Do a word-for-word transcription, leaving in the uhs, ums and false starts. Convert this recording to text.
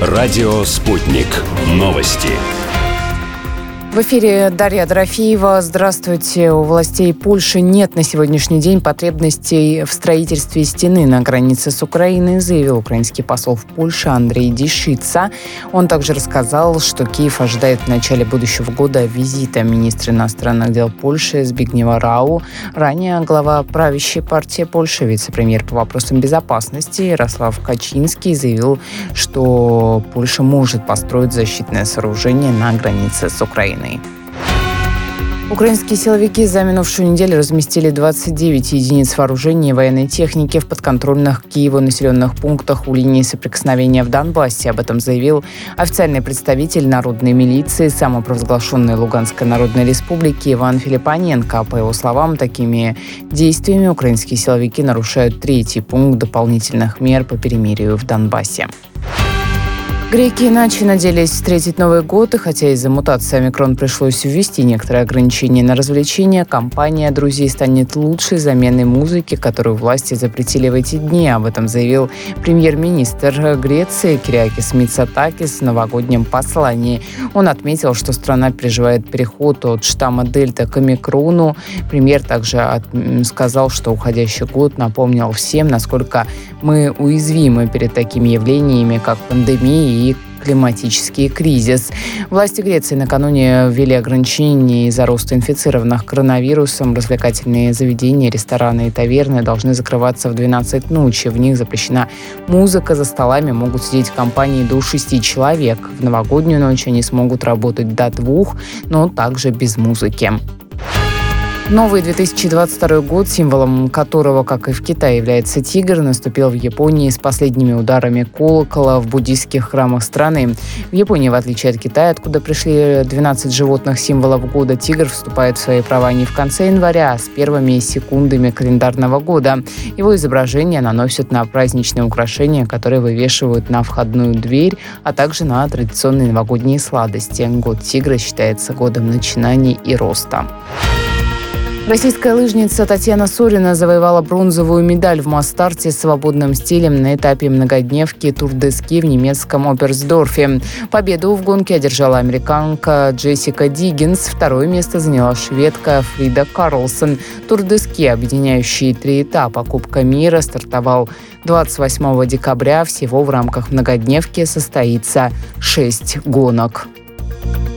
Радио «Спутник». Новости. В эфире Дарья Дорофеева. Здравствуйте. У властей Польши нет на сегодняшний день потребностей в строительстве стены на границе с Украиной, заявил украинский посол в Польше Андрей Дишица. Он также рассказал, что Киев ожидает в начале будущего года визита министра иностранных дел Польши Збигнева Рау. Ранее глава правящей партии Польши, вице-премьер по вопросам безопасности Ярослав Качинский заявил, что Польша может построить защитное сооружение на границе с Украиной. Украинские силовики за минувшую неделю разместили двадцать девять единиц вооружения и военной техники в подконтрольных Киеву населенных пунктах у линии соприкосновения в Донбассе. Об этом заявил официальный представитель народной милиции самопровозглашенной Луганской Народной Республики Иван Филиппоненко. По его словам, такими действиями украинские силовики нарушают третий пункт дополнительных мер по перемирию в Донбассе. Греки иначе надеялись встретить Новый год, и хотя из-за мутации омикрон пришлось ввести некоторые ограничения на развлечения, компания друзей станет лучшей заменой музыки, которую власти запретили в эти дни. Об этом заявил премьер-министр Греции Кириакис Мицотакис в новогоднем послании. Он отметил, что страна переживает переход от штамма Дельта к омикрону. Премьер также от... сказал, что уходящий год напомнил всем, насколько мы уязвимы перед такими явлениями, как пандемия и климатический кризис. Власти Греции накануне ввели ограничения из-за роста инфицированных коронавирусом. Развлекательные заведения, рестораны и таверны должны закрываться в двенадцать ночи. В них запрещена музыка. За столами могут сидеть компании до шести человек. В новогоднюю ночь они смогут работать до двух, но также без музыки. Новый две тысячи двадцать второй год, символом которого, как и в Китае, является тигр, наступил в Японии с последними ударами колокола в буддийских храмах страны. В Японии, в отличие от Китая, откуда пришли двенадцать животных символов года, тигр вступает в свои права не в конце января, а с первыми секундами календарного года. Его изображение наносят на праздничные украшения, которые вывешивают на входную дверь, а также на традиционные новогодние сладости. Год тигра считается годом начинаний и роста. Российская лыжница Татьяна Сорина завоевала бронзовую медаль в масс-старте с свободным стилем на этапе многодневки Тур де Ски в немецком Оперсдорфе. Победу в гонке одержала американка Джессика Диггинс. Второе место заняла шведка Фрида Карлсон. Тур де Ски, объединяющий три этапа Кубка мира, стартовал двадцать восьмого декабря. Всего в рамках многодневки состоится шесть гонок.